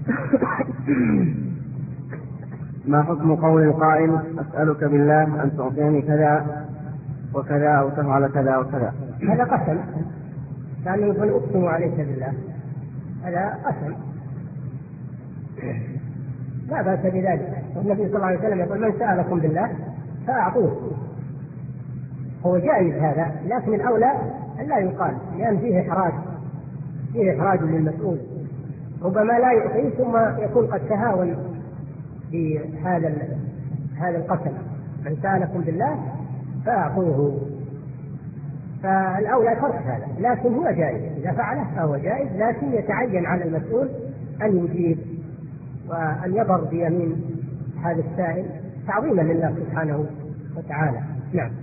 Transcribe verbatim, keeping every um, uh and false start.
ما حكم قول القائل أسألك بالله أن تعطيني كذا وكذا أو تفعل كذا وكذا؟ هذا قسم، كان يقول أقسم عليك بالله، هذا قسم لا بأس بذلك. والنبي صلى الله عليه وسلم يقول من سألكم بالله فأعطوه. هو جائز هذا، لكن الأولى أن لا يقال، لأن فيه إحراج، فيه إحراج للمسؤول، ربما لا يعطيه ثم يكون قد تهاون بهذا هذا القسم، من سألكم بالله فأعطوه. فالأولى ترك هذا، لكن هو جائز، إذا فعله فهو جائز، لكن يتعين على المسؤول أن يجيب وأن يبر بيمين هذا السائل تعظيما لله سبحانه وتعالى. نعم.